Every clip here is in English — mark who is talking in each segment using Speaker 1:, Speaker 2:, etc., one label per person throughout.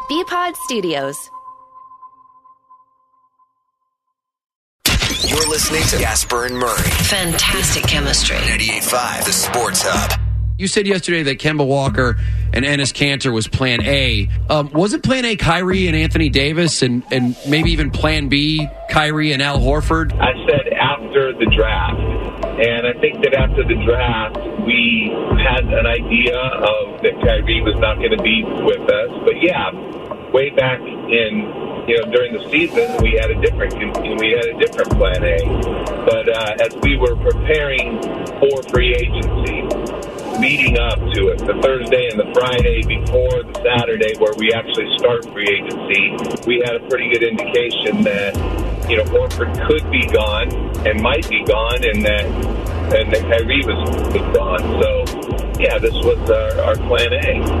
Speaker 1: BPod Studios.
Speaker 2: You're listening to Gasper and Murray.
Speaker 1: Fantastic chemistry.
Speaker 2: 98.5, the Sports Hub.
Speaker 3: You said yesterday that Kemba Walker and Enes Kanter was plan A. Was it plan A Kyrie and Anthony Davis and maybe even plan B Kyrie and Al Horford?
Speaker 4: I said after the draft. And I think that after the draft, we had an idea of that Kyrie was not going to be with us. But yeah, way back during the season, we had a different plan A. But as we were preparing for free agency, leading up to it, the Thursday and the Friday before the Saturday where we actually start free agency, we had a pretty good indication that, Horford could be gone and might be gone and that Kyrie was gone. So, yeah, this was our plan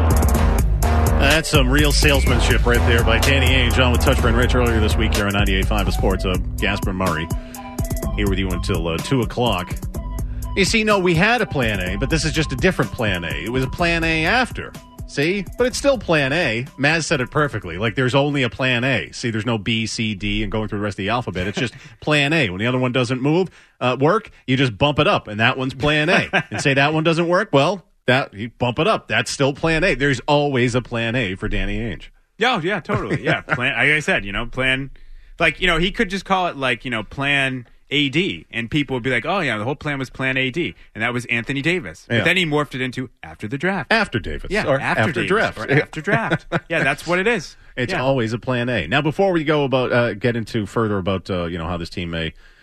Speaker 4: A.
Speaker 5: That's some real salesmanship right there by Danny Ainge on with Touchdown Rich earlier this week here on 98.5 The Sports Hub. Gasper Murray here with you until 2 o'clock. You see, no, we had a plan A, but this is just a different plan A. It was a plan A after. See? But it's still plan A. Maz said it perfectly. Like, there's only a plan A. See, there's no B, C, D, and going through the rest of the alphabet. It's just plan A. When the other one doesn't work, you just bump it up, and that one's plan A. And say that one doesn't work, well, you bump it up. That's still plan A. There's always a plan A for Danny Ainge.
Speaker 6: Yeah, totally. Yeah, plan. Like I said, plan. Like, he could just call it plan AD, and people would be like, oh, yeah, the whole plan was plan AD, and that was Anthony Davis.
Speaker 5: Yeah.
Speaker 6: But then he morphed it into after the draft.
Speaker 5: After Davis.
Speaker 6: Yeah,
Speaker 5: or
Speaker 6: after Davis,
Speaker 5: draft.
Speaker 6: Or after draft. Yeah, that's what it is.
Speaker 5: It's always a plan A. Now, before we go get into further about how this team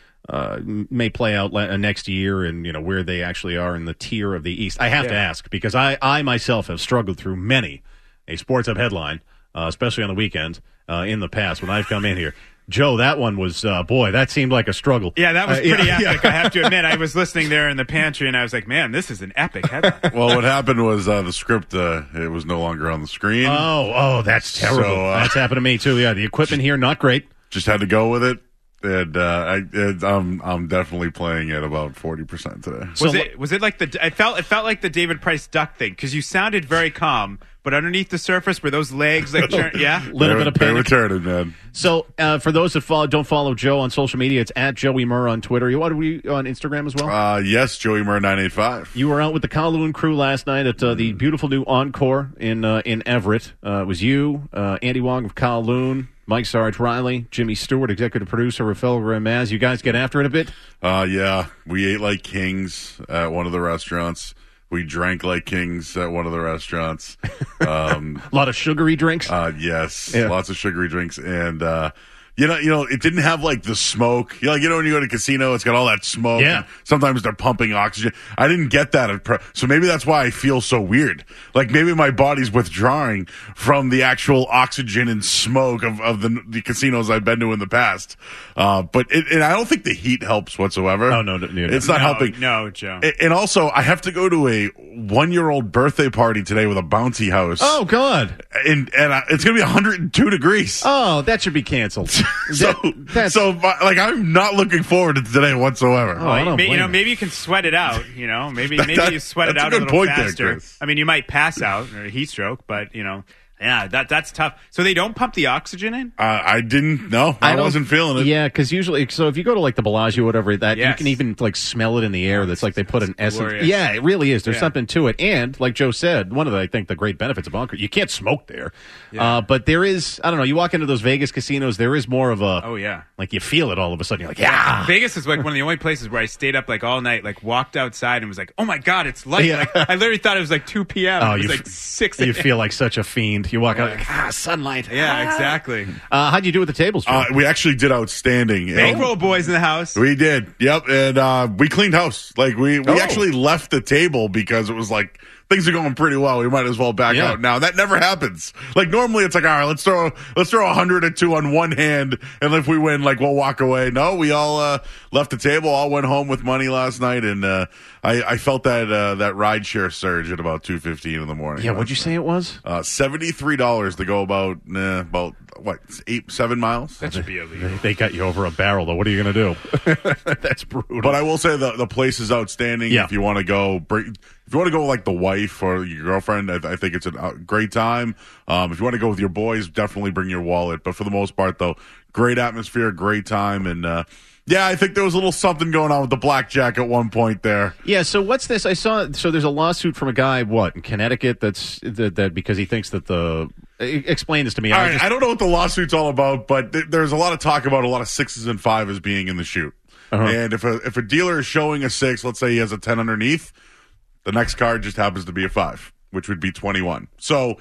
Speaker 5: may play out next year and where they actually are in the tier of the East, I have to ask, because I myself have struggled through many a Sports Hub headline, especially on the weekend in the past when I've come in here. Joe, that one was, that seemed like a struggle.
Speaker 6: Yeah, that was pretty epic, I have to admit. I was listening there in the pantry, and I was like, man, this is an epic headline.
Speaker 7: Well, what happened was the script, it was no longer on the screen.
Speaker 5: Oh, that's terrible. So, that's happened to me, too. Yeah, the equipment here, not great.
Speaker 7: Just had to go with it. And I'm definitely playing at about 40% today.
Speaker 6: Was it like it felt like the David Price duck thing, because you sounded very calm, but underneath the surface were those legs like
Speaker 5: little bit of panic.
Speaker 7: They were turning, man.
Speaker 5: So for those that don't follow Joe on social media, it's at Joey Murr on Twitter. What are we on Instagram as well?
Speaker 7: Yes, Joey Murr 985.
Speaker 5: You were out with the Kowloon crew last night at the beautiful new Encore in Everett. It was you, Andy Wong of Kowloon, Mike Sarge Riley, Jimmy Stewart, executive producer, Rafael Ramaz. You guys get after it a bit?
Speaker 7: Yeah. We ate like kings at one of the restaurants. We drank like kings at one of the restaurants.
Speaker 5: A lot of sugary drinks?
Speaker 7: Yes. Yeah. Lots of sugary drinks. And, it didn't have like the smoke. When you go to a casino, it's got all that smoke.
Speaker 5: Yeah.
Speaker 7: Sometimes they're pumping oxygen. I didn't get that. So maybe that's why I feel so weird. Like maybe my body's withdrawing from the actual oxygen and smoke of the casinos I've been to in the past. But I don't think the heat helps whatsoever.
Speaker 5: Oh, no.
Speaker 7: It's not helping.
Speaker 6: No, Joe.
Speaker 7: And also, I have to go to a 1-year-old birthday party today with a bouncy house.
Speaker 5: Oh, God.
Speaker 7: And it's going to be 102 degrees.
Speaker 5: Oh, that should be canceled.
Speaker 7: I'm not looking forward to today whatsoever.
Speaker 5: Oh,
Speaker 6: maybe you can sweat it out. Maybe you sweat it out a little faster.
Speaker 7: There,
Speaker 6: I mean, you might pass out or a heat stroke, but yeah, that's tough. So they don't pump the oxygen in?
Speaker 7: I didn't know. I wasn't feeling it.
Speaker 5: Yeah, because usually, so if you go to like the Bellagio, whatever, you can even like smell it in the air. That's like they put an essence.
Speaker 6: Glorious.
Speaker 5: Yeah, it really is. There's something to it. And like Joe said, one of the great benefits of Encore, you can't smoke there. Yeah. But there is, I don't know, you walk into those Vegas casinos, there is more of a,
Speaker 6: oh yeah,
Speaker 5: like you feel it all of a sudden. You're like, yeah.
Speaker 6: Vegas is like one of the only places where I stayed up like all night, like walked outside and was like, oh my God, it's light.
Speaker 5: Yeah.
Speaker 6: Like, I literally thought it was like 2 p.m.
Speaker 5: Oh,
Speaker 6: it was like 6 a.m.
Speaker 5: You feel like such a fiend. You walk out like, sunlight.
Speaker 6: Yeah, exactly.
Speaker 5: How'd you do with the tables, Joe?
Speaker 7: We actually did outstanding.
Speaker 6: Bankroll boys in the house.
Speaker 7: We did. Yep. And we cleaned house. Like we actually left the table because it was like, things are going pretty well. We might as well back out now. That never happens. Like normally it's like, all right, let's throw 102 on one hand, and if we win, like we'll walk away. No, we all left the table, all went home with money last night, and I felt that rideshare surge at about 2:15 in the morning.
Speaker 5: Yeah, what'd you say it was?
Speaker 7: $73 to go about what, 7 miles?
Speaker 6: That should be illegal.
Speaker 5: They got you over a barrel, though. What are you going to do? That's brutal.
Speaker 7: But I will say the place is outstanding.
Speaker 5: Yeah.
Speaker 7: If you want to go, if you want to go with like the wife or your girlfriend, I think it's a great time. If you want to go with your boys, definitely bring your wallet. But for the most part, though, great atmosphere, great time, and yeah, I think there was a little something going on with the blackjack at one point there.
Speaker 5: Yeah, so what's this? I saw. So there's a lawsuit from a guy, in Connecticut, that because he thinks that explain this to me.
Speaker 7: All right, I don't know what the lawsuit's all about, but there's a lot of talk about a lot of 6s and 5s being in the chute.
Speaker 5: Uh-huh.
Speaker 7: And if a dealer is showing a 6, let's say he has a 10 underneath, the next card just happens to be a 5, which would be 21. So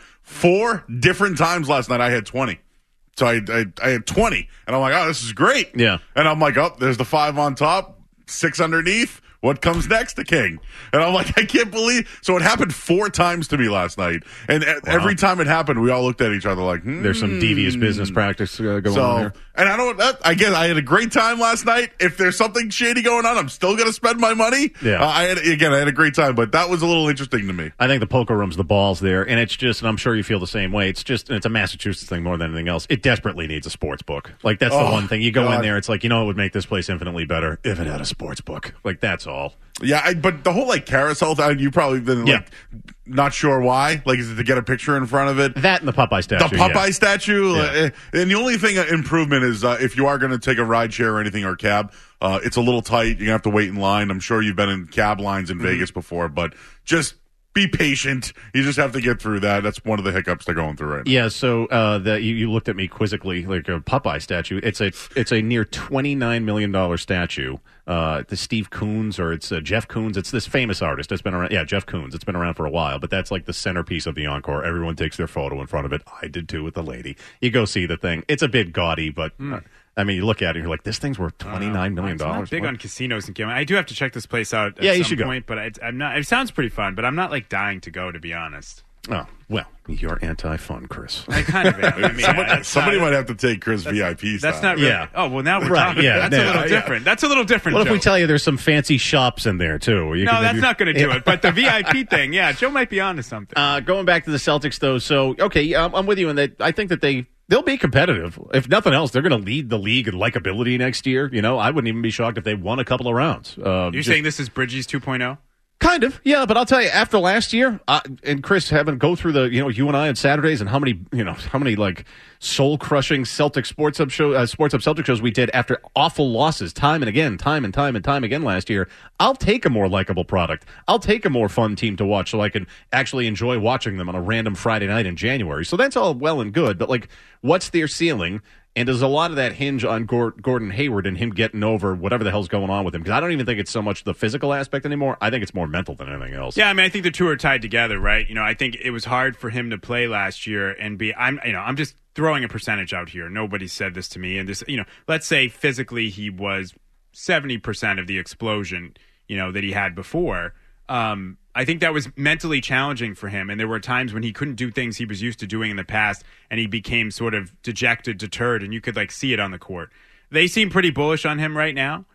Speaker 7: 4 different times last night I had 20. So I had 20, and I'm like, oh, this is great.
Speaker 5: Yeah.
Speaker 7: And I'm like, oh, there's the 5 on top, 6 underneath. What comes next? The king. And I'm like, I can't believe. So it happened 4 times to me last night. And every time it happened, we all looked at each other like,
Speaker 5: There's some devious business practice going on here.
Speaker 7: And I guess I had a great time last night. If there's something shady going on, I'm still going to spend my money.
Speaker 5: Yeah.
Speaker 7: I had a great time, but that was a little interesting to me.
Speaker 5: I think the poker room's the balls there, and it's just, and I'm sure you feel the same way. It's a Massachusetts thing more than anything else. It desperately needs a sports book. Like, that's the one thing. You go in there, it's like, it would make this place infinitely better if it had a sports book. Like, that's all.
Speaker 7: Yeah, but the whole carousel thing, you probably been not sure why. Like, is it to get a picture in front of it?
Speaker 5: That and the Popeye statue.
Speaker 7: The Popeye statue. And the only thing improvement is if you are going to take a ride share or anything or cab, it's a little tight. You're going to have to wait in line. I'm sure you've been in cab lines in Vegas before, but just be patient. You just have to get through that. That's one of the hiccups they're going through right now.
Speaker 5: Yeah, so you looked at me quizzically like a Popeye statue. It's a near $29 million statue. The Steve Koons or it's Jeff Koons. It's this famous artist that's been around. Yeah, Jeff Koons. It's been around for a while, but that's like the centerpiece of the Encore. Everyone takes their photo in front of it. I did too with the lady. You go see the thing. It's a bit gaudy, but I mean, you look at it and you're like, this thing's worth $29 million.
Speaker 6: I'm not big on casinos and gambling. I do have to check this place out at
Speaker 5: you
Speaker 6: some
Speaker 5: should
Speaker 6: point, but I'm not. It sounds pretty fun, but I'm not dying to go, to be honest.
Speaker 5: Oh, well, you're anti-fun, Chris.
Speaker 6: I kind of am. I mean,
Speaker 7: somebody might have to take Chris VIP style.
Speaker 6: That's not really.
Speaker 5: Yeah.
Speaker 6: Oh, well, now we're
Speaker 5: Right,
Speaker 6: talking.
Speaker 5: yeah,
Speaker 6: That's a little different. That's a little different,
Speaker 5: What
Speaker 6: Joe.
Speaker 5: if we tell you there's some fancy shops in there, too?
Speaker 6: No, that's not going to do it. But the VIP thing, yeah, Joe might be onto something.
Speaker 5: Going back to the Celtics, though, so, okay, I'm with you in that I think that they'll be competitive. If nothing else, they're going to lead the league in likability next year. I wouldn't even be shocked if they won a couple of rounds.
Speaker 6: You're saying this is Bridges 2.0?
Speaker 5: Kind of, yeah. But I'll tell you, after last year, and Chris having go through the, you and I on Saturdays, and how many like soul crushing Celtic Sports Up Celtic shows we did after awful losses, time and time again last year. I'll take a more likable product. I'll take a more fun team to watch, so I can actually enjoy watching them on a random Friday night in January. So that's all well and good, but what's their ceiling? And does a lot of that hinge on Gordon Hayward and him getting over whatever the hell's going on with him? Because I don't even think it's so much the physical aspect anymore. I think it's more mental than anything else.
Speaker 6: Yeah, I mean, I think the two are tied together, right? I think it was hard for him to play last year and I'm just throwing a percentage out here. Nobody said this to me. And this, let's say physically he was 70% of the explosion, that he had before. I think that was mentally challenging for him, and there were times when he couldn't do things he was used to doing in the past, and he became sort of dejected, deterred, and you could see it on the court. They seem pretty bullish on him right now.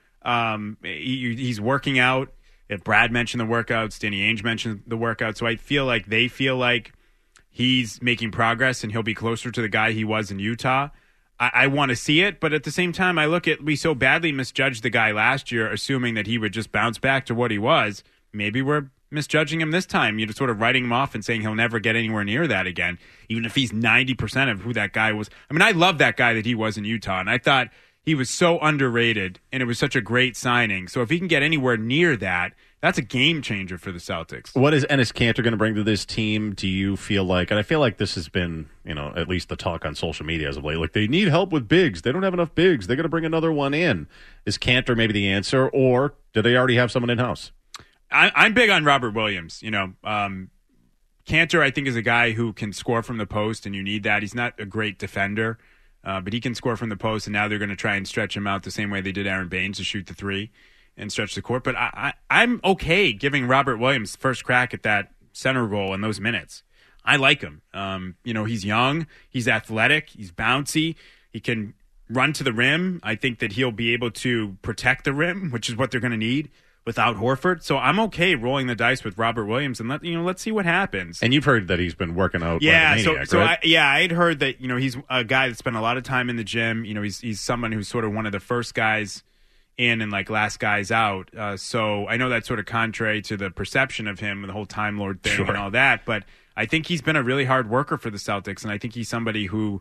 Speaker 6: He's working out. Brad mentioned the workouts. Danny Ainge mentioned the workouts. So I feel like they feel like he's making progress, and he'll be closer to the guy he was in Utah. I want to see it, but at the same time, we so badly misjudged the guy last year, assuming that he would just bounce back to what he was. Maybe we're misjudging him this time. You're sort of writing him off and saying he'll never get anywhere near that again, even if he's 90% of who that guy was. I mean, I love that guy that he was in Utah, and I thought he was so underrated, and it was such a great signing. So if he can get anywhere near that, that's a game changer for the Celtics.
Speaker 5: What is Enes Kanter going to bring to this team, do you feel like? And I feel like this has been, at least the talk on social media as of late. They need help with bigs. They don't have enough bigs. They're going to bring another one in. Is Kanter maybe the answer, or do they already have someone in-house?
Speaker 6: I'm big on Robert Williams. Kanter, I think, is a guy who can score from the post, and you need that. He's not a great defender, but he can score from the post, and now they're going to try and stretch him out the same way they did Aaron Baines to shoot the three and stretch the court. But I'm okay giving Robert Williams first crack at that center role in those minutes. I like him. He's young, he's athletic, he's bouncy, he can run to the rim. I think that he'll be able to protect the rim, which is what they're going to need. without Horford. So I'm okay rolling the dice with Robert Williams and let's see what happens.
Speaker 5: And you've heard that he's been working out.
Speaker 6: Yeah,
Speaker 5: like a maniac,
Speaker 6: so
Speaker 5: right?
Speaker 6: I'd heard that he's a guy that spent a lot of time in the gym. He's someone who's sort of one of the first guys in and like last guys out. So I know that's sort of contrary to the perception of him, the whole Time Lord thing and all that. But I think he's been a really hard worker for the Celtics, and I think he's somebody who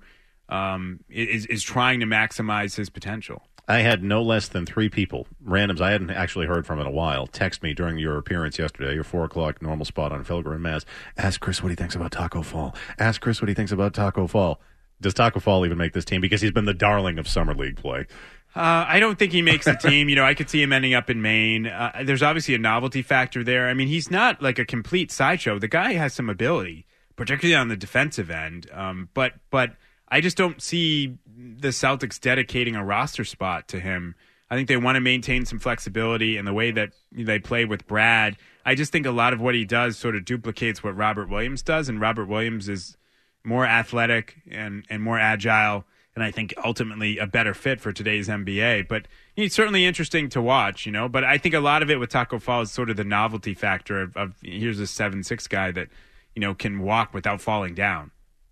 Speaker 6: is trying to maximize his potential.
Speaker 5: I had no less than 3 people, randoms I hadn't actually heard from in a while, text me during your appearance yesterday, your 4 o'clock normal spot on Felger and Mass. Ask Chris what he thinks about Taco Fall. Ask Chris what he thinks about Taco Fall. Does Taco Fall even make this team? Because he's been the darling of summer league play.
Speaker 6: I don't think he makes the team. I could see him ending up in Maine. There's obviously a novelty factor there. I mean, he's not like a complete sideshow. The guy has some ability, particularly on the defensive end. But I just don't see the Celtics dedicating a roster spot to him. I think they want to maintain some flexibility in the way that they play with Brad. I just think a lot of what he does sort of duplicates what Robert Williams does, and Robert Williams is more athletic and more agile, and I think ultimately a better fit for today's NBA. But he's certainly interesting to watch, But I think a lot of it with Taco Fall is sort of the novelty factor of here's a 7'6" guy that, can walk without falling down.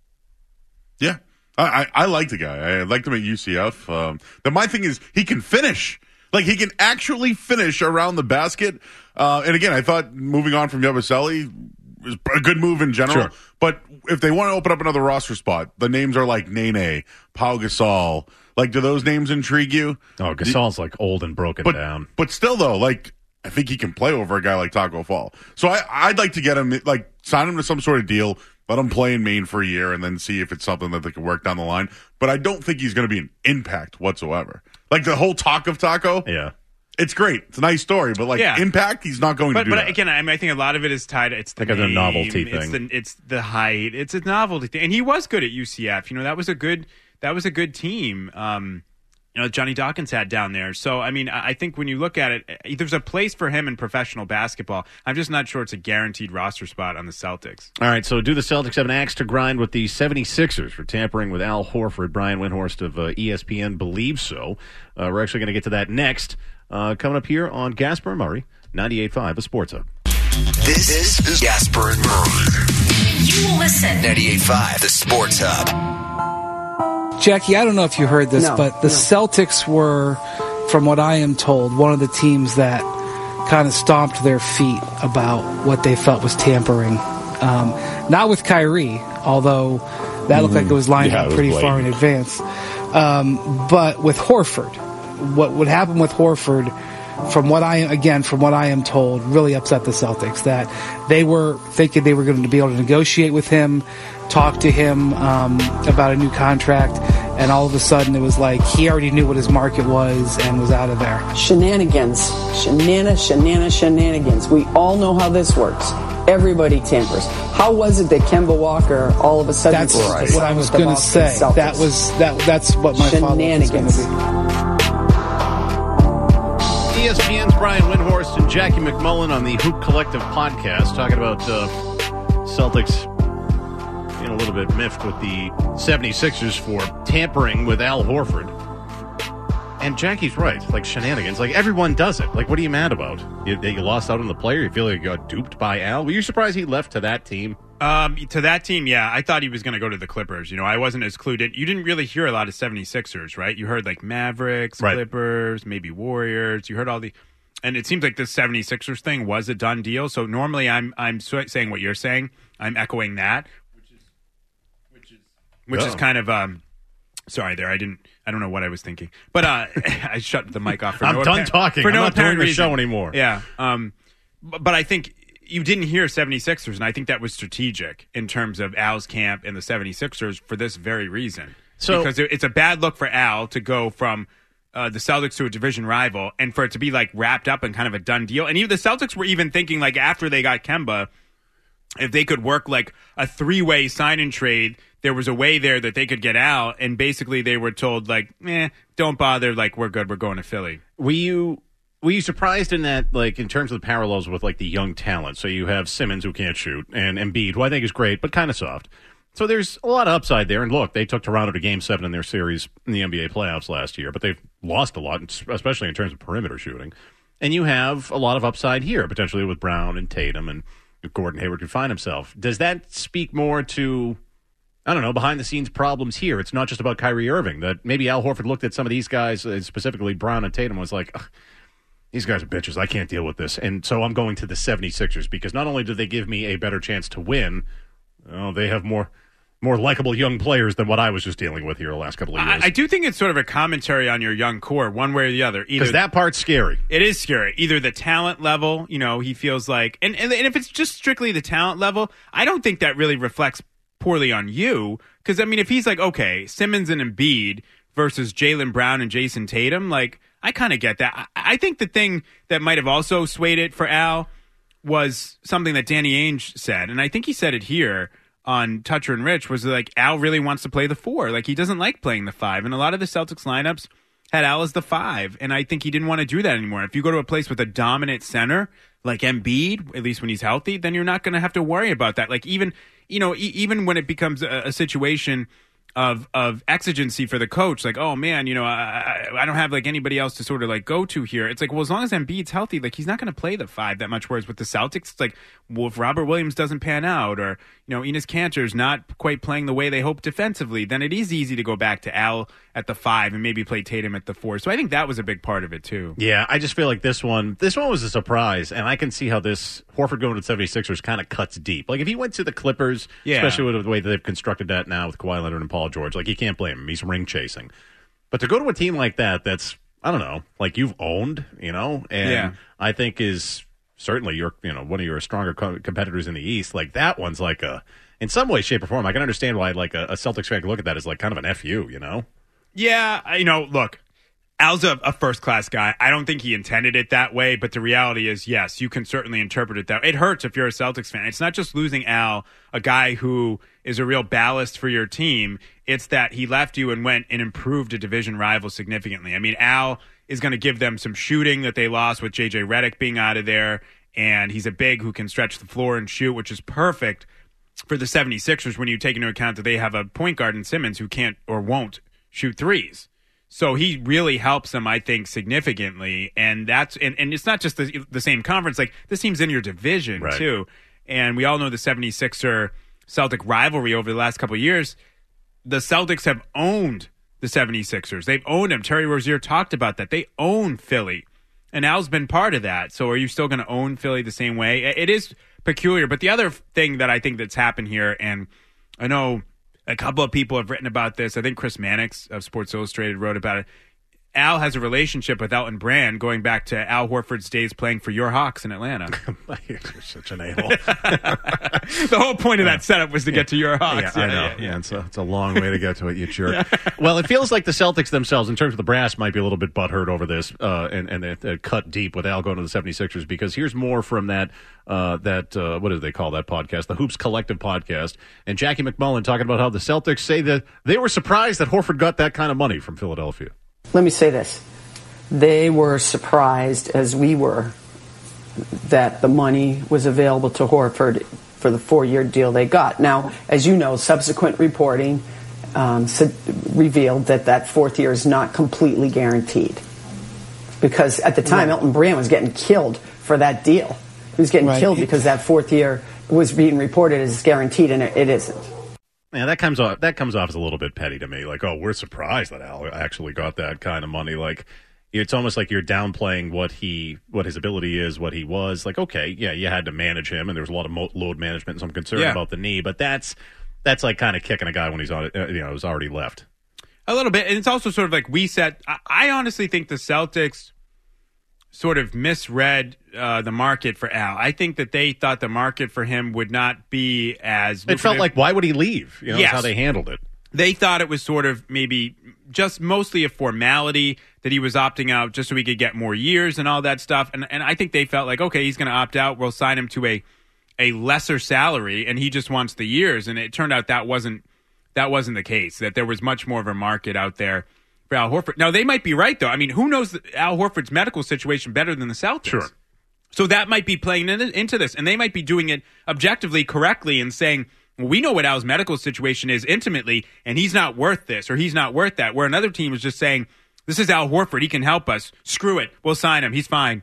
Speaker 7: Yeah. I like the guy. I liked him at UCF. My thing is he can finish. Like, he can actually finish around the basket. And again, I thought moving on from Yabusele was a good move in general.
Speaker 5: Sure.
Speaker 7: But if they want to open up another roster spot, the names are like Nene, Pau Gasol. Like, do those names intrigue you?
Speaker 5: Oh, Gasol's like old and broken down.
Speaker 7: But still, though, like, I think he can play over a guy like Taco Fall. So I'd like to get him, like, sign him to some sort of deal. Let him play in Maine for a year and then see if it's something that they can work down the line. But I don't think he's going to be an impact whatsoever. Like, the whole talk of Taco,
Speaker 5: yeah,
Speaker 7: it's great. It's a nice story, but impact, he's not going to do that.
Speaker 6: But again, I think a lot of it is tied. It's the
Speaker 5: like
Speaker 6: name,
Speaker 5: a novelty thing.
Speaker 6: It's the height. It's a novelty thing, and he was good at UCF. That was a good team. Johnny Dawkins had down there. So, I mean, I think when you look at it, there's a place for him in professional basketball. I'm just not sure it's a guaranteed roster spot on the Celtics.
Speaker 5: All right, so do the Celtics have an axe to grind with the 76ers for tampering with Al Horford? Brian Windhorst of ESPN believes so. We're actually going to get to that next. Coming up here on Gasper and Murray, 98.5, a Sports Hub.
Speaker 2: This is Gasper and Murray.
Speaker 1: You will listen.
Speaker 2: 98.5, the Sports Hub.
Speaker 8: Jackie, I don't know if you heard this, but the Celtics were, from what I am told, one of the teams that kind of stomped their feet about what they felt was tampering. Not with Kyrie, although that looked like it was lined up pretty far in advance. But with Horford, what would happen with Horford, from what I am told, really upset the Celtics. That they were thinking they were going to be able to negotiate with him, talk to him about a new contract, and all of a sudden it was like he already knew what his market was and was out of there.
Speaker 9: Shenanigans. Shenanigans. We all know how this works. Everybody tampers. How was it that Kemba Walker all of a sudden...
Speaker 8: That's what I was going to say. That's what my follow-up was going to be.
Speaker 5: ESPN's Brian Windhorst and Jackie McMullen on the Hoop Collective podcast talking about Celtics being a little bit miffed with the 76ers for tampering with Al Horford. And Jackie's right. Like, shenanigans. Like, everyone does it. Like, what are you mad about? You lost out on the player? You feel like you got duped by Al? Were you surprised he left to that team?
Speaker 6: To that team, yeah. I thought he was going to go to the Clippers. I wasn't as clued in. You didn't really hear a lot of 76ers, right? You heard, like, Mavericks, right, Clippers, maybe Warriors. You heard all the... And it seems like the 76ers thing was a done deal. So normally I'm saying what you're saying. I'm echoing that, which is kind of... sorry there. I don't know what I was thinking. But I shut the mic off for
Speaker 5: I'm done talking.
Speaker 6: For
Speaker 5: I'm
Speaker 6: no
Speaker 5: not doing the
Speaker 6: reason.
Speaker 5: show anymore.
Speaker 6: Yeah. But I think you didn't hear 76ers, and I think that was strategic in terms of Al's camp and the 76ers for this very reason. So, because it's a bad look for Al to go from the Celtics to a division rival and for it to be like wrapped up in kind of a done deal. And even the Celtics were even thinking, like, after they got Kemba, if they could work like a three-way sign and trade, there was a way there that they could get out, and basically they were told, like, don't bother, like, we're good, we're going to Philly.
Speaker 5: Were you surprised in that, like, in terms of the parallels with, like, the young talent? So you have Simmons, who can't shoot, and Embiid, who I think is great, but kind of soft. So there's a lot of upside there. And look, they took Toronto to Game 7 in their series in the NBA playoffs last year, but they've lost a lot, especially in terms of perimeter shooting. and you have a lot of upside here, potentially with Brown and Tatum, and if Gordon Hayward can find himself. Does that speak more to, I don't know, behind-the-scenes problems here? It's not just about Kyrie Irving. That maybe Al Horford looked at some of these guys, specifically Brown and Tatum, was like, these guys are bitches. I can't deal with this. And so I'm going to the 76ers because not only do they give me a better chance to win, they have more likable young players than what I was just dealing with here the last couple of years.
Speaker 6: I do think it's sort of a commentary on your young core, one way or the other.
Speaker 5: Because that part's scary.
Speaker 6: It is scary. Either the talent level, he feels like, and if it's just strictly the talent level, I don't think that really reflects poorly on you. Because, if he's like, okay, Simmons and Embiid versus Jaylen Brown and Jason Tatum, like, I kind of get that. I think the thing that might have also swayed it for Al was something that Danny Ainge said, and I think he said it here on Toucher and Rich, was like Al really wants to play the 4. Like, he doesn't like playing the 5. And a lot of the Celtics lineups had Al as the 5. And I think he didn't want to do that anymore. If you go to a place with a dominant center like Embiid, at least when he's healthy, then you're not going to have to worry about that. Like, even when it becomes a situation of exigency for the coach, like, oh man, I don't have like anybody else to sort of like go to here. It's like, well, as long as Embiid's healthy, like he's not going to play the 5 that much. Whereas with the Celtics, it's like, well, if Robert Williams doesn't pan out, or Enes Kanter's not quite playing the way they hope defensively, then it is easy to go back to Al at the 5 and maybe play Tatum at the 4. So I think that was a big part of it too.
Speaker 5: Yeah, I just feel like this one was a surprise, and I can see how this Horford going to the 76ers kind of cuts deep. Like if he went to the Clippers, especially with the way that they've constructed that now with Kawhi Leonard and Paul George, like you can't blame him. He's ring chasing. But to go to a team like that's, I don't know, like you've owned, and I think is certainly one of your stronger competitors in the East. Like that one's like in some way, shape, or form, I can understand why like a Celtics fan could look at that as like kind of an FU,
Speaker 6: Yeah, look, Al's a first-class guy. I don't think he intended it that way, but the reality is, yes, you can certainly interpret it that way. It hurts if you're a Celtics fan. It's not just losing Al, a guy who is a real ballast for your team. It's that he left you and went and improved a division rival significantly. Al is going to give them some shooting that they lost with J.J. Redick being out of there, and he's a big who can stretch the floor and shoot, which is perfect for the 76ers when you take into account that they have a point guard in Simmons who can't or won't shoot threes. So he really helps them, I think, significantly. And that's and it's not just the same conference. Like, this team's in your division, right, too. And we all know the 76er Celtic rivalry over the last couple of years. The Celtics have owned the 76ers. They've owned them. Terry Rozier talked about that. They own Philly. And Al's been part of that. So are you still going to own Philly the same way? It is peculiar. But the other thing that I think that's happened here, and I know a couple of people have written about this. I think Chris Mannix of Sports Illustrated wrote about it. Al has a relationship with Elton Brand going back to Al Horford's days playing for your Hawks in Atlanta.
Speaker 5: You're such an a-hole.
Speaker 6: The whole point of that setup was to get to your Hawks.
Speaker 5: Yeah, I know. Yeah, it's a long way to get to it, you jerk. Well, it feels like the Celtics themselves, in terms of the brass, might be a little bit butthurt over this and cut deep with Al going to the 76ers, because here's more from that what do they call that podcast? The Hoops Collective podcast. And Jackie McMullen talking about how the Celtics say that they were surprised that Horford got that kind of money from Philadelphia.
Speaker 9: Let me say this. They were surprised, as we were, that the money was available to Horford for the 4-year deal they got. Now, as you know, subsequent reporting revealed that fourth year is not completely guaranteed. Because at the time, Elton Brand was getting killed for that deal. He was getting killed because that fourth year was being reported as guaranteed, and it isn't.
Speaker 5: Yeah, that comes off as a little bit petty to me. Like, oh, we're surprised that Al actually got that kind of money. Like, it's almost like you're downplaying what his ability is, what he was. Like, okay, yeah, you had to manage him, and there was a lot of load management and some concern about the knee. But that's like kind of kicking a guy when he's on was already left.
Speaker 6: A little bit, and it's also sort of like we said. I honestly think the Celtics sort of misread the market for Al. I think that they thought the market for him would not be as lucrative.
Speaker 5: It felt like, why would he leave? Yes. That's how they handled it.
Speaker 6: They thought it was sort of maybe just mostly a formality that he was opting out just so he could get more years and all that stuff. And I think they felt like, okay, he's going to opt out. We'll sign him to a lesser salary, and he just wants the years. And it turned out that wasn't the case, that there was much more of a market out there for Al Horford. Now, they might be right, though. I mean, who knows Al Horford's medical situation better than the Celtics?
Speaker 5: Sure.
Speaker 6: So that might be playing into this, and they might be doing it objectively correctly and saying, well, we know what Al's medical situation is intimately, and he's not worth this or he's not worth that, where another team is just saying, this is Al Horford, he can help us. Screw it. We'll sign him. He's fine.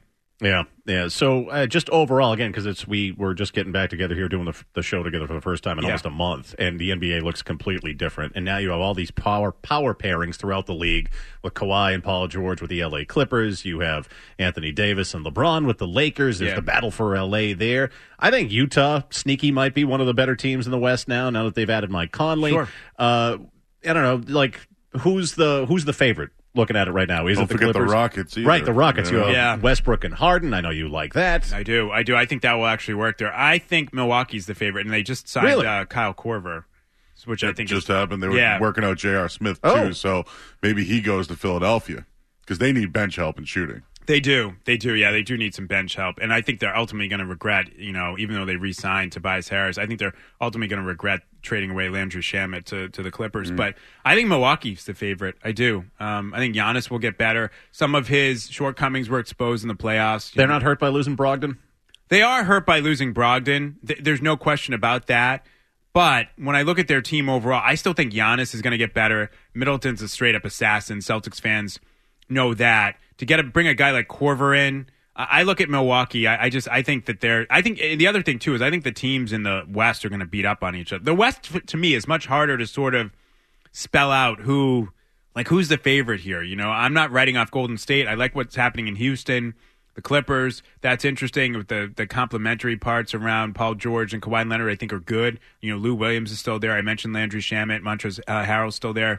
Speaker 5: Yeah. So just overall, again, because we were just getting back together here doing the show together for the first time in almost a month, and the NBA looks completely different. And now you have all these power pairings throughout the league with Kawhi and Paul George with the LA Clippers. You have Anthony Davis and LeBron with the Lakers. There's the battle for LA there. I think Utah, sneaky, might be one of the better teams in the West now that they've added Mike Conley.
Speaker 3: Sure.
Speaker 5: I don't know, like who's the favorite? Looking at it right now,
Speaker 7: Don't forget the Rockets either.
Speaker 5: Right, the Rockets. You have Westbrook and Harden. I know you like that.
Speaker 6: I do. I think that will actually work there. I think Milwaukee's the favorite, and they just signed Kyle Korver, which I think
Speaker 7: just happened. They were working out J.R. Smith, too, so maybe he goes to Philadelphia because they need bench help in shooting.
Speaker 6: They do. Yeah, they do need some bench help. And I think they're ultimately going to regret, even though they re-signed Tobias Harris, I think they're ultimately going to regret trading away Landry Shamet to the Clippers. But I think Milwaukee's the favorite. I do. I think Giannis will get better. Some of his shortcomings were exposed in the playoffs.
Speaker 5: They're not hurt by losing Brogdon?
Speaker 6: They are hurt by losing Brogdon. There's no question about that. But when I look at their team overall, I still think Giannis is going to get better. Middleton's a straight-up assassin. Celtics fans know that. To bring a guy like Korver in, I look at Milwaukee. I think that I think the other thing too is I think the teams in the West are going to beat up on each other. The West to me is much harder to sort of spell out who's the favorite here. I'm not writing off Golden State. I like what's happening in Houston, the Clippers. That's interesting with the complementary parts around Paul George and Kawhi Leonard. I think are good. Lou Williams is still there. I mentioned Landry Shamet, Montrezl Harrell's still there.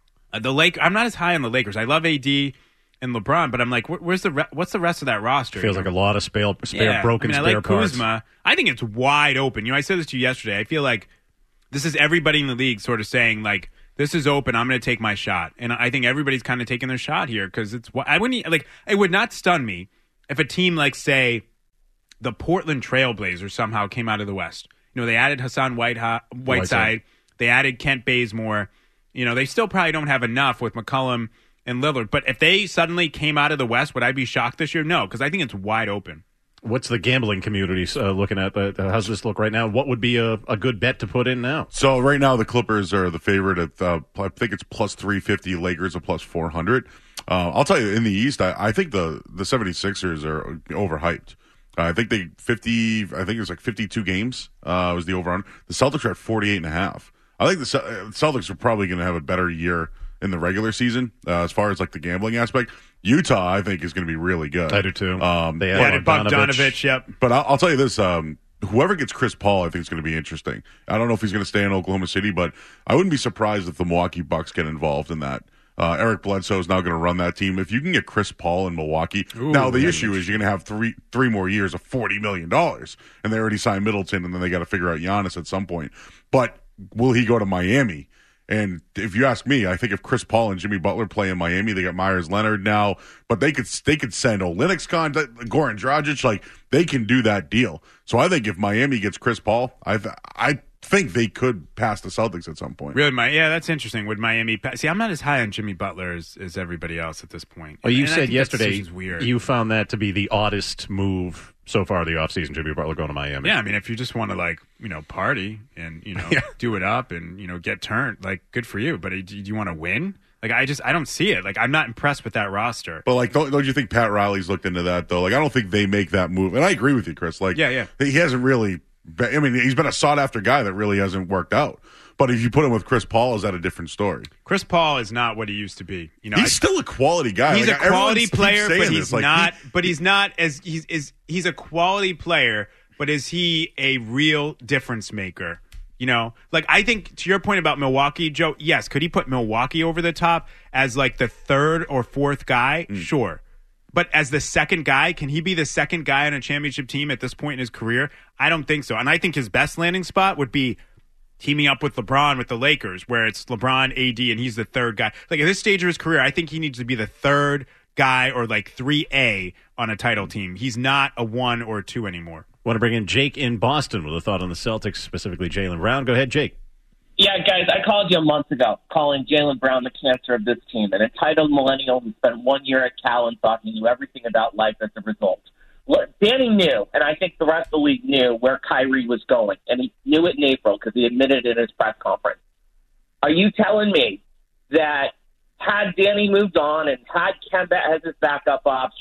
Speaker 6: I'm not as high on the Lakers. I love AD and LeBron, but I'm like, what's the rest of that roster?
Speaker 5: Feels like a lot of broken spare parts.
Speaker 6: I like Kuzma. I think it's wide open. I said this to you yesterday. I feel like this is everybody in the league sort of saying, like, this is open. I'm going to take my shot. And I think everybody's kind of taking their shot here because it would not stun me if a team like, say, the Portland Trailblazers somehow came out of the West. They added Hassan Whiteside. They added Kent Bazemore. They still probably don't have enough with McCollum and Lillard. But if they suddenly came out of the West, would I be shocked this year? No, because I think it's wide open.
Speaker 5: What's the gambling community looking at? How's this look right now? What would be a good bet to put in now?
Speaker 7: So right now the Clippers are the favorite at, I think it's plus 350, Lakers are plus 400. I'll tell you, in the East, I think the 76ers are overhyped. I think it was like 52 games was the over-under. The Celtics are at 48.5. I think the Celtics are probably going to have a better year in the regular season as far as like the gambling aspect. Utah, I think, is going to be really good.
Speaker 5: I do too.
Speaker 6: They added Bogdanovich. Yep.
Speaker 7: But I'll tell you this: whoever gets Chris Paul, I think is going to be interesting. I don't know if he's going to stay in Oklahoma City, but I wouldn't be surprised if the Milwaukee Bucks get involved in that. Eric Bledsoe is now going to run that team. If you can get Chris Paul in Milwaukee, now the issue is you're going to have three more years of $40 million, and they already signed Middleton, and then they got to figure out Giannis at some point. But will he go to Miami? And if you ask me, I think if Chris Paul and Jimmy Butler play in Miami, they got Myers Leonard now, but they could send Olynyk, Goran Dragic, like they can do that deal. So I think if Miami gets Chris Paul, I think they could pass the Celtics at some point.
Speaker 6: Really, that's interesting. Would Miami pass? See, I'm not as high on Jimmy Butler as everybody else at this point.
Speaker 5: Well, you said yesterday you found that to be the oddest move so far of the offseason, Jimmy Butler going to Miami.
Speaker 6: Yeah, I mean, if you just want to party and do it up and get turned, like good for you. But do you want to win? Like I don't see it. Like I'm not impressed with that roster.
Speaker 7: But like, don't you think Pat Riley's looked into that though? Like I don't think they make that move. And I agree with you, Chris. Like he hasn't really. I mean, he's been a sought-after guy that really hasn't worked out. But if you put him with Chris Paul, is that a different story?
Speaker 6: Chris Paul is not what he used to be.
Speaker 7: He's still a quality guy.
Speaker 6: He's a quality player, but he's not. But he's not as he's a quality player. But is he a real difference maker? Like I think to your point about Milwaukee, Joe. Yes, could he put Milwaukee over the top as like the third or fourth guy? Sure. But as the second guy, can he be the second guy on a championship team at this point in his career? I don't think so. And I think his best landing spot would be teaming up with LeBron with the Lakers, where it's LeBron, AD, and he's the third guy. Like at this stage of his career, I think he needs to be the third guy or like 3A on a title team. He's not a 1 or 2 anymore.
Speaker 5: Want to bring in Jake in Boston with a thought on the Celtics, specifically Jaylen Brown. Go ahead, Jake.
Speaker 10: Yeah, guys, I called you a month ago, calling Jaylen Brown the cancer of this team, an entitled millennial who spent 1 year at Cal and thought he knew everything about life as a result. Look, Danny knew, and I think the rest of the league knew where Kyrie was going, and he knew it in April because he admitted it in his press conference. Are you telling me that had Danny moved on and had Kemba as his backup option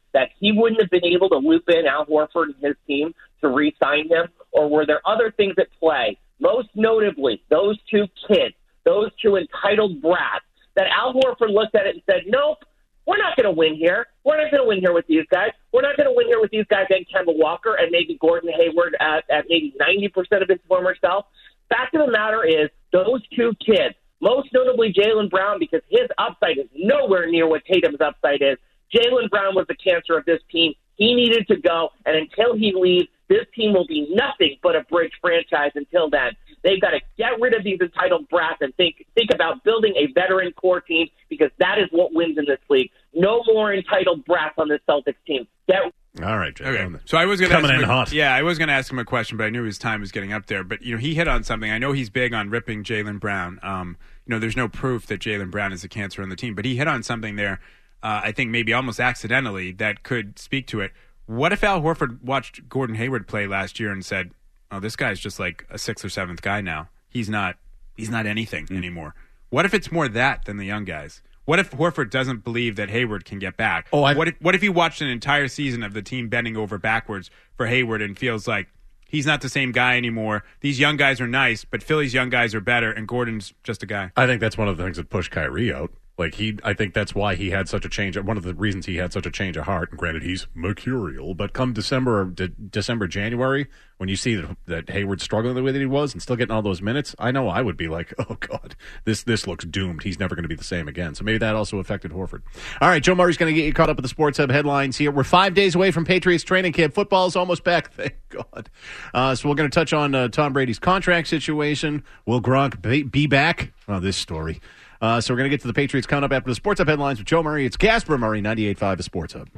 Speaker 10: that he wouldn't have been able to loop in Al Horford and his team to re-sign him? Or were there other things at play, most notably those two kids, those two entitled brats, that Al Horford looked at it and said, nope, we're not going to win here. We're not going to win here with these guys. We're not going to win here with these guys and Kemba Walker and maybe Gordon Hayward at maybe 90% of his former self. Fact of the matter is, those two kids, most notably Jaylen Brown, because his upside is nowhere near what Tatum's upside is. Jaylen Brown was the cancer of this team. He needed to go, and until he leaves, this team will be nothing but a bridge franchise until then. They've got to get rid of these entitled brats and think about building a veteran core team, because that is what wins in this league. No more entitled brats on this Celtics team.
Speaker 5: All right, Jay.
Speaker 6: Okay. So I was going to
Speaker 5: coming in hot.
Speaker 6: Yeah, I was going to ask him a question, but I knew his time was getting up there. But he hit on something. I know he's big on ripping Jaylen Brown. There's no proof that Jaylen Brown is a cancer on the team, but he hit on something there. I think maybe almost accidentally that could speak to it. What if Al Horford watched Gordon Hayward play last year and said, "Oh, this guy's just like a 6th or 7th guy now. He's not anything anymore." What if it's more that than the young guys? What if Horford doesn't believe that Hayward can get back? What if he watched an entire season of the team bending over backwards for Hayward and feels like he's not the same guy anymore? These young guys are nice, but Philly's young guys are better, and Gordon's just a guy.
Speaker 5: I think that's one of the things that pushed Kyrie out. I think that's why he had such a change. One of the reasons he had such a change of heart. And granted, he's mercurial, but come December, January, when you see that Hayward's struggling the way that he was and still getting all those minutes, I know I would be like, oh God, this looks doomed. He's never going to be the same again. So maybe that also affected Horford. All right, Joe Murray's going to get you caught up with the Sports Hub headlines here. We're 5 days away from Patriots training camp. Football's almost back, thank God. So we're going to touch on Tom Brady's contract situation. Will Gronk be back? Oh, this story. So we're going to get to the Patriots count up after the Sports Hub headlines with Joe Murray. It's Gasper Murray, 98.5 The Sports Hub.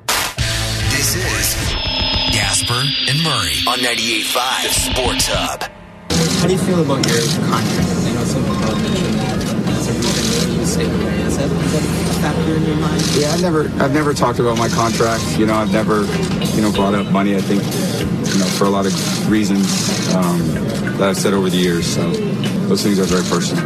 Speaker 2: This is Gasper and Murray on 98.5 The Sports Hub.
Speaker 11: How do you feel about your contract? I know some people have mentioned that's a reason you stay away. Is that a factor in your mind?
Speaker 12: Yeah, I've never talked about my contract. I've never, brought up money. I think, for a lot of reasons that I've said over the years. So those things are very personal.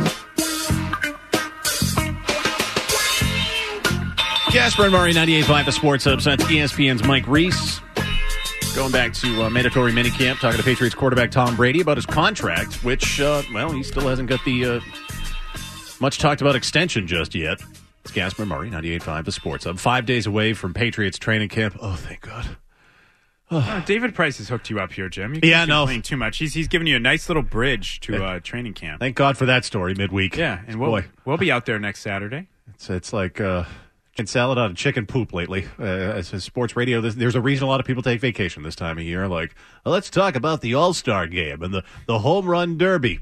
Speaker 5: Gasper and Murray, 98.5 The Sports Hub. So that's ESPN's Mike Reese. Going back to mandatory minicamp, talking to Patriots quarterback Tom Brady about his contract, which, he still hasn't got the much talked about extension just yet. It's Gasper and Murray, 98.5 The Sports Hub. 5 days away from Patriots training camp. Oh, thank God.
Speaker 6: David Price has hooked you up here, Jim. You
Speaker 5: can't
Speaker 6: complain too much. He's giving you a nice little bridge to training camp.
Speaker 5: Thank God for that story midweek.
Speaker 6: Yeah, and we'll be out there next Saturday.
Speaker 5: It's like chicken salad out of chicken poop lately. As sports radio, there's a reason a lot of people take vacation this time of year. Like, let's talk about the All-Star game and the home run derby.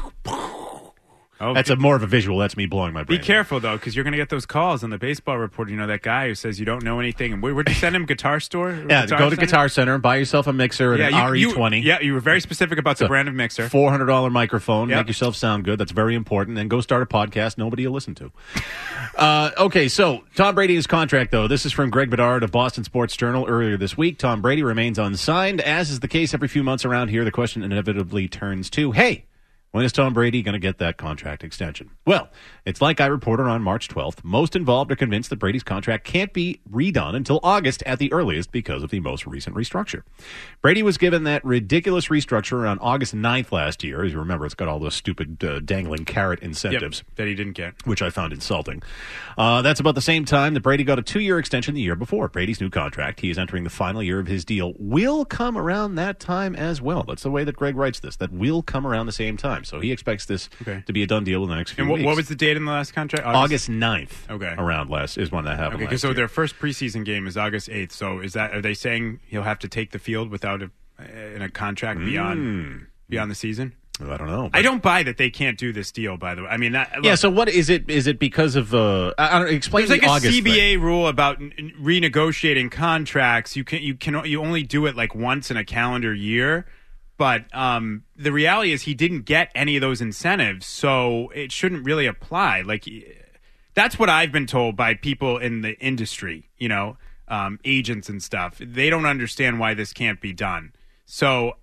Speaker 5: That's more of a visual. That's me blowing my brain.
Speaker 6: Be careful, though, because you're going to get those calls on the baseball report. That guy who says you don't know anything. And where'd you send him? Guitar store?
Speaker 5: Yeah, go to Guitar Center and buy yourself a mixer and an RE20.
Speaker 6: You were very specific about the brand of mixer.
Speaker 5: $400 microphone. Yep. Make yourself sound good. That's very important. And go start a podcast nobody will listen to. Okay, so Tom Brady's contract, though. This is from Greg Bedard of Boston Sports Journal earlier this week. Tom Brady remains unsigned. As is the case every few months around here, the question inevitably turns to, hey, when is Tom Brady going to get that contract extension? Well, it's like I reported on March 12th. Most involved are convinced that Brady's contract can't be redone until August at the earliest because of the most recent restructure. Brady was given that ridiculous restructure around August 9th last year. As you remember, it's got all those stupid dangling carrot incentives.
Speaker 6: That he didn't get.
Speaker 5: Which I found insulting. That's about the same time that Brady got a 2-year extension the year before. Brady's new contract, he is entering the final year of his deal, will come around that time as well. That's the way that Greg writes this, that will come around the same time. So he expects this to be a done deal in the next few weeks.
Speaker 6: And what was the date in the last contract?
Speaker 5: August 9th.
Speaker 6: Okay.
Speaker 5: Around is when that happened.
Speaker 6: Okay, so their first preseason game is August 8th. So are they saying he'll have to take the field without a contract beyond the season?
Speaker 5: I don't know.
Speaker 6: I don't buy that they can't do this deal, by the way. I mean,
Speaker 5: so what is it? Is it because of explain
Speaker 6: there's
Speaker 5: the
Speaker 6: like
Speaker 5: August
Speaker 6: a CBA
Speaker 5: thing.
Speaker 6: rule about renegotiating contracts. You only do it like once in a calendar year. But the reality is he didn't get any of those incentives, so it shouldn't really apply. Like, that's what I've been told by people in the industry, agents and stuff. They don't understand why this can't be done. So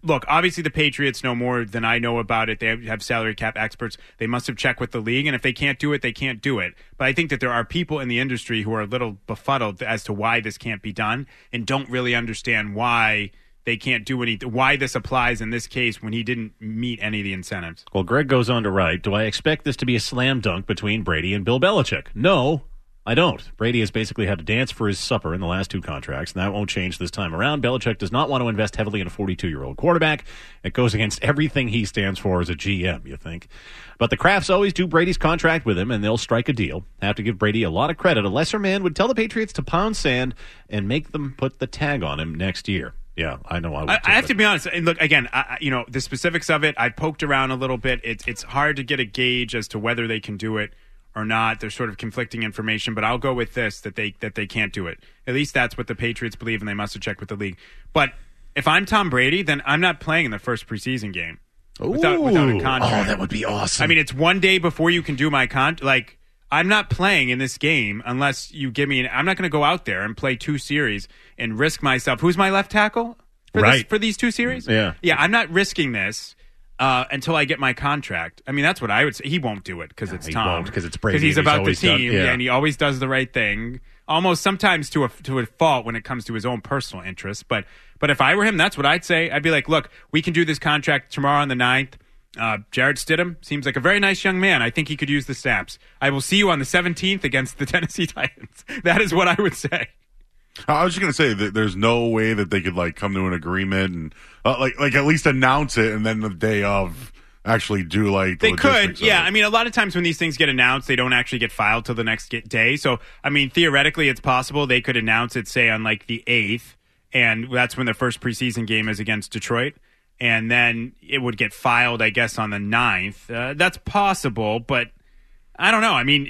Speaker 6: look, obviously the Patriots know more than I know about it. They have salary cap experts. They must have checked with the league, and if they can't do it, they can't do it. But I think that there are people in the industry who are a little befuddled as to why this can't be done and don't really understand why they can't do anything, why this applies in this case when he didn't meet any of the incentives.
Speaker 5: Well, Greg goes on to write, do I expect this to be a slam dunk between Brady and Bill Belichick? No, I don't. Brady has basically had to dance for his supper in the last 2 contracts, and that won't change this time around. Belichick does not want to invest heavily in a 42-year-old quarterback. It goes against everything he stands for as a GM, you think. But the Krafts always do Brady's contract with him, and they'll strike a deal. Have to give Brady a lot of credit. A lesser man would tell the Patriots to pound sand and make them put the tag on him next year. Yeah, I know. I
Speaker 6: have to be honest. And look, again, the specifics of it, I poked around a little bit. It's hard to get a gauge as to whether they can do it or not. There's sort of conflicting information, but I'll go with this, that they can't do it. At least that's what the Patriots believe, and they must have checked with the league. But if I'm Tom Brady, then I'm not playing in the first preseason game without a contract.
Speaker 5: Oh, that would be awesome.
Speaker 6: I mean, it's one day before you can do my contract. I'm not playing in this game unless you give me I'm not going to go out there and play 2 series and risk myself. Who's my left tackle for these 2 series?
Speaker 5: Yeah,
Speaker 6: I'm not risking this until I get my contract. I mean, that's what I would say. He won't do it because it's Tom.
Speaker 5: Because it's Brady.
Speaker 6: Because he's about the team,
Speaker 5: yeah.
Speaker 6: And he always does the right thing. Almost sometimes to a fault when it comes to his own personal interests. But if I were him, that's what I'd say. I'd be like, look, we can do this contract tomorrow on the 9th. Jarrett Stidham seems like a very nice young man. I think he could use the snaps. I will see you on the 17th against the Tennessee Titans. That is what I would say.
Speaker 7: I was just going to say that there's no way that they could come to an agreement and like at least announce it, and then the day of actually do
Speaker 6: they could. Yeah, I mean, a lot of times when these things get announced, they don't actually get filed till the next day. So, I mean, theoretically, it's possible they could announce it, say, on the 8th, and that's when the first preseason game is against Detroit. And then it would get filed, I guess, on the 9th. That's possible, but I don't know. I mean,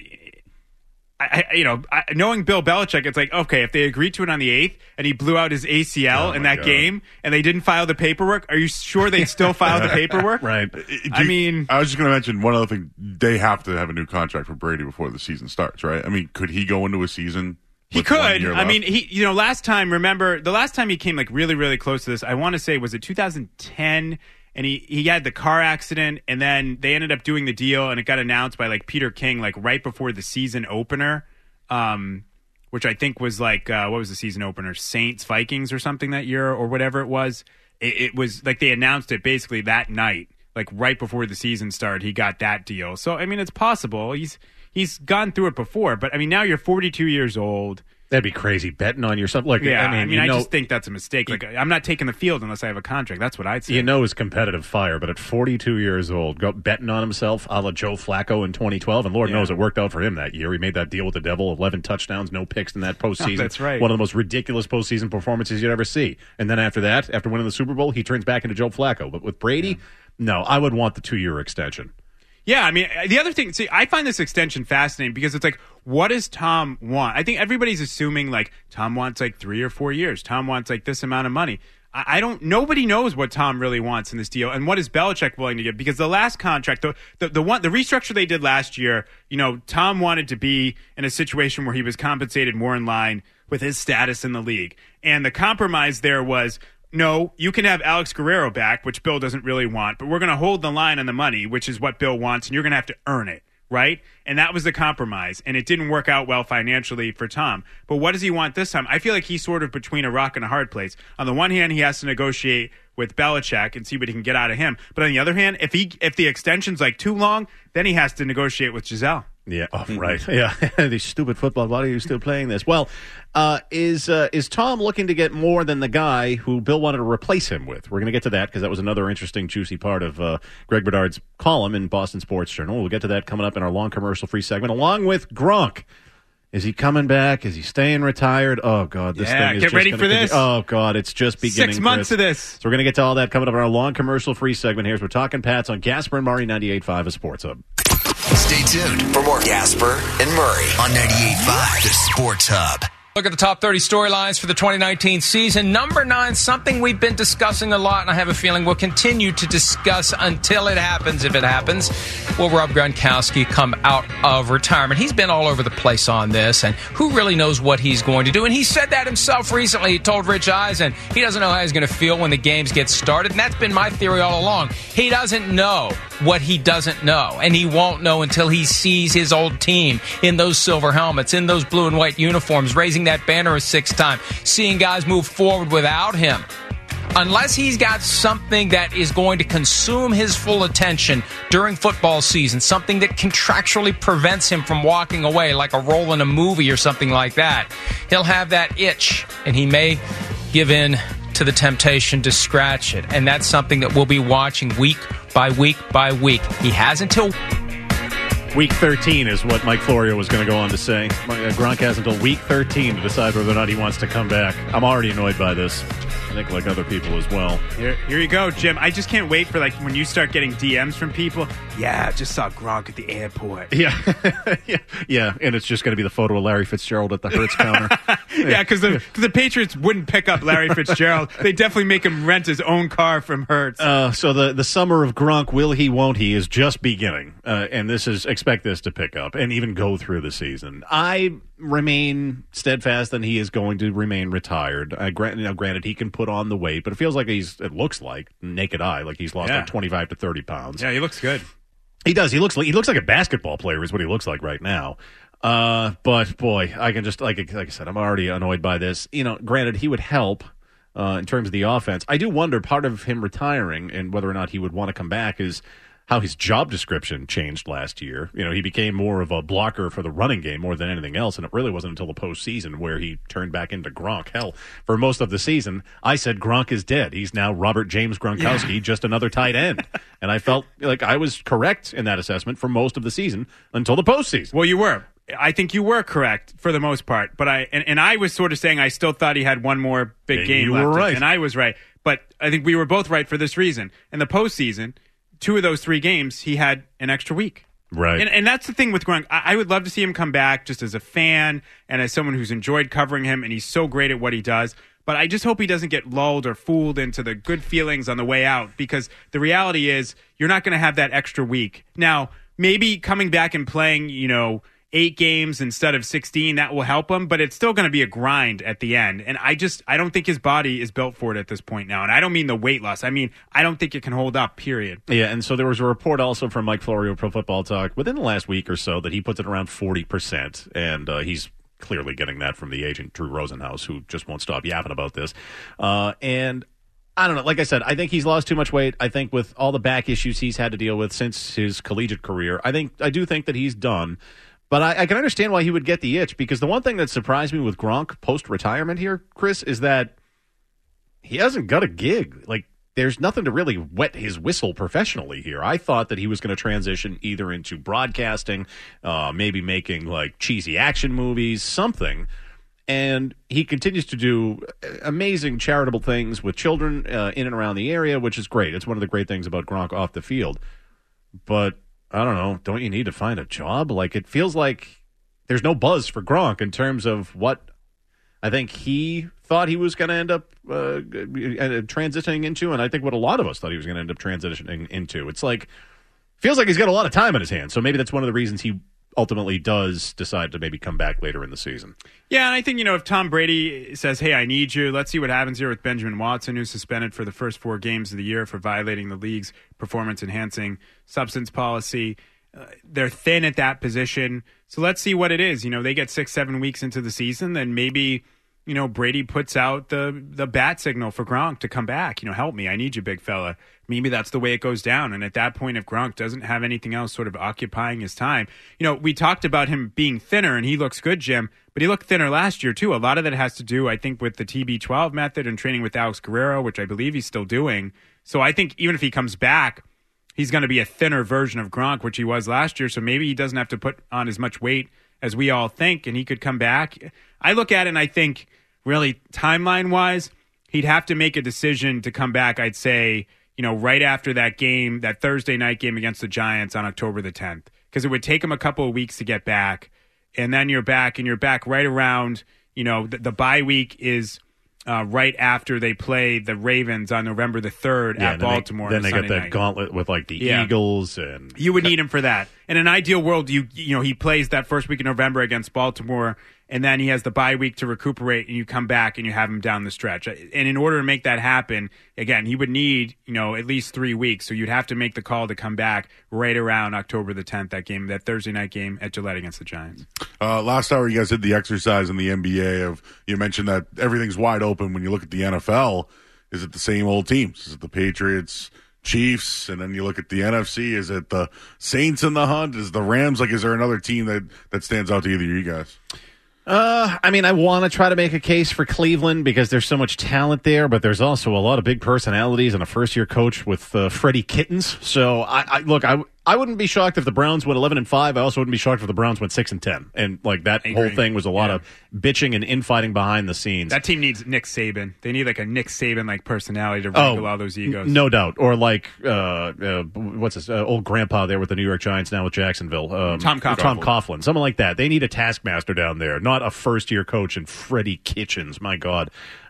Speaker 6: knowing Bill Belichick, it's like, okay, if they agreed to it on the 8th and he blew out his ACL in that game and they didn't file the paperwork, are you sure they'd still file the paperwork?
Speaker 5: Right.
Speaker 7: I was just going to mention one other thing. They have to have a new contract for Brady before the season starts, right? I mean, could he go into a season?
Speaker 6: He could. I mean, last time, remember, the last time he came really, really close to this, I want to say, was it 2010? And he had the car accident, and then they ended up doing the deal, and it got announced by Peter King right before the season opener, which I think was what was the season opener? Saints Vikings or something that year, or whatever it was. It was they announced it basically that night, right before the season started. He got that deal. So I mean, it's possible. He's gone through it before, but I mean, now you're 42 years old.
Speaker 5: That'd be crazy betting on yourself.
Speaker 6: I just think that's a mistake. I'm not taking the field unless I have a contract. That's what I'd say.
Speaker 5: His competitive fire, but at 42 years old, go betting on himself, a la Joe Flacco in 2012, and Lord knows it worked out for him that year. He made that deal with the devil, 11 touchdowns, no picks in that postseason.
Speaker 6: That's right.
Speaker 5: One of the most ridiculous postseason performances you'd ever see. And then after that, after winning the Super Bowl, he turns back into Joe Flacco. But with Brady, no, I would want the 2-year extension.
Speaker 6: Yeah, I mean, the other thing, I find this extension fascinating because it's what does Tom want? I think everybody's assuming, Tom wants 3 or 4 years. Tom wants, this amount of money. Nobody knows what Tom really wants in this deal, and what is Belichick willing to give? Because the last contract, the restructure they did last year, Tom wanted to be in a situation where he was compensated more in line with his status in the league. And the compromise there was, no, you can have Alex Guerrero back, which Bill doesn't really want, but we're going to hold the line on the money, which is what Bill wants, and you're going to have to earn it, right? And that was the compromise, and it didn't work out well financially for Tom. But what does he want this time? I feel like he's sort of between a rock and a hard place. On the one hand, he has to negotiate with Belichick and see what he can get out of him. But on the other hand, if the extension's too long, then he has to negotiate with Giselle.
Speaker 5: Yeah, right. Yeah, these stupid football. Why are you still playing this? Well, is Tom looking to get more than the guy who Bill wanted to replace him with? We're going to get to that because that was another interesting, juicy part of Greg Bedard's column in Boston Sports Journal. We'll get to that coming up in our long commercial-free segment, along with Gronk. Is he coming back? Is he staying retired? Oh, God. This thing is
Speaker 6: get ready for this.
Speaker 5: Oh, God. It's just beginning.
Speaker 6: 6 months of this.
Speaker 5: So we're going to get to all that coming up in our long commercial-free segment here. We're talking Pats on Gasper and Murray, 98.5 of Sports Hub.
Speaker 2: Stay tuned for more Gasper and Murray on 98.5 The Sports Hub.
Speaker 13: Look at the top 30 storylines for the 2019 season. Number 9, something we've been discussing a lot, and I have a feeling we'll continue to discuss until it happens. If it happens, will Rob Gronkowski come out of retirement? He's been all over the place on this, and who really knows what he's going to do? And he said that himself recently. He told Rich Eisen he doesn't know how he's going to feel when the games get started, and that's been my theory all along. He doesn't know what he doesn't know, and he won't know until he sees his old team in those silver helmets, in those blue and white uniforms, raising that banner a 6th time, seeing guys move forward without him. Unless he's got something that is going to consume his full attention during football season, something that contractually prevents him from walking away, like a role in a movie or something like that, he'll have that itch, and he may give in to the temptation to scratch it. And that's something that we'll be watching week by week by week. He has until
Speaker 5: Week 13 is what Mike Florio was going to go on to say. Gronk has until Week 13 to decide whether or not he wants to come back. I'm already annoyed by this. I think like other people as well.
Speaker 6: Here you go, Jim. I just can't wait for like when you start getting DMs from people. Yeah, I just saw Gronk at the airport.
Speaker 5: Yeah. yeah. And it's just going to be the photo of Larry Fitzgerald at the Hertz counter.
Speaker 6: Yeah, because the Patriots wouldn't pick up Larry Fitzgerald. They definitely make him rent his own car from Hertz.
Speaker 5: So the summer of Gronk, will he, won't he, is just beginning. And expect this to pick up and even go through the season. I remain steadfast that he is going to remain retired. Granted, he can put on the weight, but it feels like it looks like, naked eye, like he's lost like 25 to 30 pounds.
Speaker 6: Yeah, he looks good.
Speaker 5: He does. He looks like a basketball player is what he looks like right now. But boy, I can just, like I said, I'm already annoyed by this. Granted, he would help in terms of the offense. I do wonder, part of him retiring and whether or not he would want to come back is how his job description changed last year. He became more of a blocker for the running game more than anything else, and it really wasn't until the postseason where he turned back into Gronk. Hell, for most of the season, I said Gronk is dead. He's now Robert James Gronkowski, just another tight end. And I felt like I was correct in that assessment for most of the season until the postseason.
Speaker 6: Well, you were. I think you were correct for the most part, but I was sort of saying I still thought he had one more big game left. You were right. And I was right. But I think we were both right for this reason. In the postseason, 2 of those 3 games, he had an extra week.
Speaker 5: Right.
Speaker 6: And that's the thing with Gronk. I would love to see him come back just as a fan and as someone who's enjoyed covering him, and he's so great at what he does. But I just hope he doesn't get lulled or fooled into the good feelings on the way out, because the reality is you're not going to have that extra week. Now, maybe coming back and playing, 8 games instead of 16, that will help him, but it's still going to be a grind at the end. And I don't think his body is built for it at this point now. And I don't mean the weight loss. I mean, I don't think it can hold up, period.
Speaker 5: Yeah, and so there was a report also from Mike Florio, Pro Football Talk, within the last week or so that he puts it around 40%. And he's clearly getting that from the agent, Drew Rosenhaus, who just won't stop yapping about this. And I don't know. Like I said, I think he's lost too much weight. I think with all the back issues he's had to deal with since his collegiate career, I do think that he's done. But I can understand why he would get the itch, because the one thing that surprised me with Gronk post-retirement here, Chris, is that he hasn't got a gig. Like, there's nothing to really wet his whistle professionally here. I thought that he was going to transition either into broadcasting, maybe making, like, cheesy action movies, something. And he continues to do amazing charitable things with children in and around the area, which is great. It's one of the great things about Gronk off the field. But I don't know. Don't you need to find a job? Like, it feels like there's no buzz for Gronk in terms of what I think he thought he was going to end up transitioning into, and I think what a lot of us thought he was going to end up transitioning into. It's like, feels like he's got a lot of time on his hands. So maybe that's one of the reasons he ultimately does decide to maybe come back later in the season.
Speaker 6: Yeah, and I think, if Tom Brady says, hey, I need you, let's see what happens here with Benjamin Watson, who's suspended for the first 4 games of the year for violating the league's performance-enhancing substance policy. They're thin at that position. So let's see what it is. They get 6-7 weeks into the season, then maybe Brady puts out the bat signal for Gronk to come back. Help me. I need you, big fella. Maybe that's the way it goes down. And at that point, if Gronk doesn't have anything else sort of occupying his time, we talked about him being thinner, and he looks good, Jim, but he looked thinner last year, too. A lot of that has to do, I think, with the TB12 method and training with Alex Guerrero, which I believe he's still doing. So I think even if he comes back, he's going to be a thinner version of Gronk, which he was last year. So maybe he doesn't have to put on as much weight as we all think, and he could come back. I look at it and I think, really, timeline-wise, he'd have to make a decision to come back, I'd say, right after that game, that Thursday night game against the Giants on October the 10th, because it would take him a couple of weeks to get back, and then you're back right around, the bye week is right after they play the Ravens on November the 3rd at Baltimore.
Speaker 5: Then they
Speaker 6: Sunday
Speaker 5: get that
Speaker 6: night.
Speaker 5: gauntlet with like the Eagles, and
Speaker 6: you would need him for that. In an ideal world, he plays that first week in November against Baltimore, and then he has the bye week to recuperate, and you come back and you have him down the stretch. And in order to make that happen, again, he would need at least 3 weeks. So you'd have to make the call to come back right around October the 10th. That Thursday night game at Gillette against the Giants.
Speaker 7: Last hour, you guys did the exercise in the NBA you mentioned that everything's wide open when you look at the NFL. Is it the same old teams? Is it the Patriots, Chiefs, and then you look at the NFC? Is it the Saints in the hunt? Is the Rams? Is there another team that stands out to either of you guys?
Speaker 5: I want to try to make a case for Cleveland because there's so much talent there, but there's also a lot of big personalities and a first-year coach with Freddie Kittens. So, I wouldn't be shocked if the Browns went 11-5. I also wouldn't be shocked if the Browns went 6-10. And that whole thing was a lot of bitching and infighting behind the scenes.
Speaker 6: That team needs Nick Saban. They need like a Nick Saban personality to wrangle all those egos.
Speaker 5: No doubt. Or what's his old grandpa there with the New York Giants now with Jacksonville?
Speaker 6: Tom
Speaker 5: Coughlin. Something like that. They need a taskmaster down there, not a first-year coach and Freddie Kitchens. My God.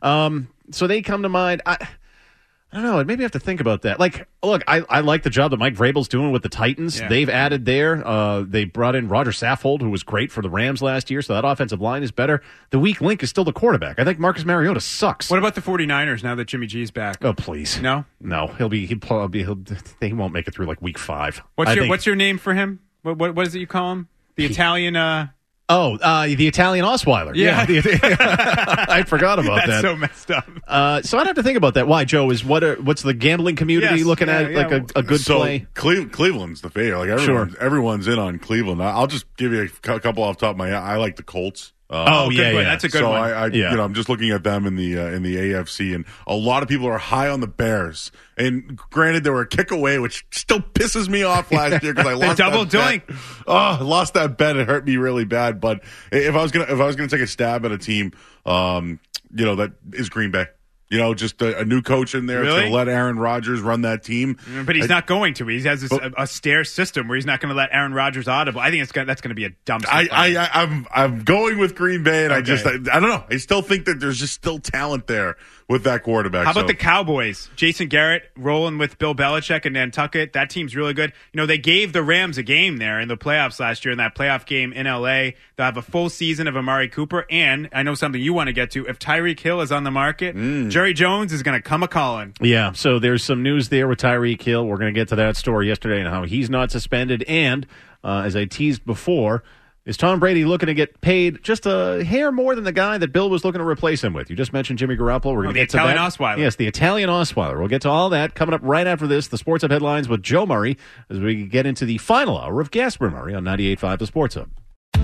Speaker 5: So they come to mind. I don't know. Maybe I have to think about that. I like the job that Mike Vrabel's doing with the Titans. Yeah. They've added there. They brought in Roger Saffold, who was great for the Rams last year, so that offensive line is better. The weak link is still the quarterback. I think Marcus Mariota sucks.
Speaker 6: What about the 49ers now that Jimmy G's back?
Speaker 5: Oh, please.
Speaker 6: No?
Speaker 5: No. He won't make it through week 5.
Speaker 6: What's your name for him? What is it you call him? The Italian...
Speaker 5: the Italian Osweiler.
Speaker 6: Yeah.
Speaker 5: I forgot about that.
Speaker 6: That's so messed up.
Speaker 5: So I'd have to think about that. Why, Joe? What's the gambling community looking at a good play?
Speaker 7: Cleveland's the favorite. Everyone's in on Cleveland. I'll just give you a couple off the top of my head. I like the Colts.
Speaker 6: That's a good one.
Speaker 7: I'm just looking at them in the AFC, and a lot of people are high on the Bears. And granted, they were a kick away, which still pisses me off last year because I lost
Speaker 6: double
Speaker 7: that bet. Oh, lost that bet. It hurt me really bad. But if I was gonna take a stab at a team, that is Green Bay. Just a new coach in there to let Aaron Rodgers run that team.
Speaker 6: But he's not going to. He has a stair system where he's not going to let Aaron Rodgers audible. I think that's going to be a dumpster fire.
Speaker 7: I'm going with Green Bay, and I don't know. I still think that there's just still talent there with that quarterback.
Speaker 6: How about the Cowboys? Jason Garrett rolling with Bill Belichick and Nantucket. That team's really good. They gave the Rams a game there in the playoffs last year in that playoff game in L.A. They'll have a full season of Amari Cooper, and I know something you want to get to. If Tyreek Hill is on the market, Jerry Jones is going to come a-calling.
Speaker 5: Yeah, so there's some news there with Tyreek Hill. We're going to get to that story yesterday and how he's not suspended. And as I teased before, is Tom Brady looking to get paid just a hair more than the guy that Bill was looking to replace him with? You just mentioned Jimmy Garoppolo. We're going to get to that.
Speaker 6: The Italian Osweiler.
Speaker 5: Yes, the Italian Osweiler. We'll get to all that coming up right after this. The Sports Hub headlines with Joe Murray as we get into the final hour of Gasper Murray on 98.5 The Sports Hub.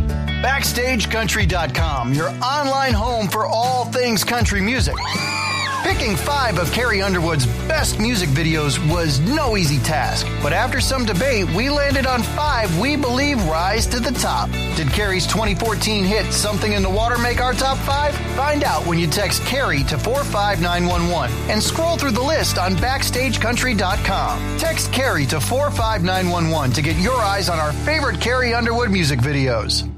Speaker 14: BackstageCountry.com, your online home for all things country music. Picking 5 of Carrie Underwood's best music videos was no easy task, but after some debate, we landed on 5 we believe rise to the top. Did Carrie's 2014 hit Something in the Water make our top 5? Find out when you text Carrie to 45911 and scroll through the list on BackstageCountry.com. Text Carrie to 45911 to get your eyes on our favorite Carrie Underwood music videos.